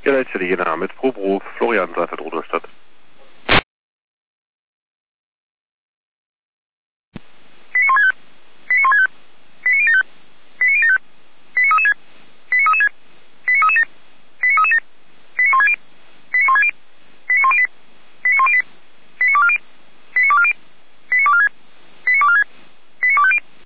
Ja, da ist ja die Jena mit Proberuf, Florian Seifert, Rudolstadt.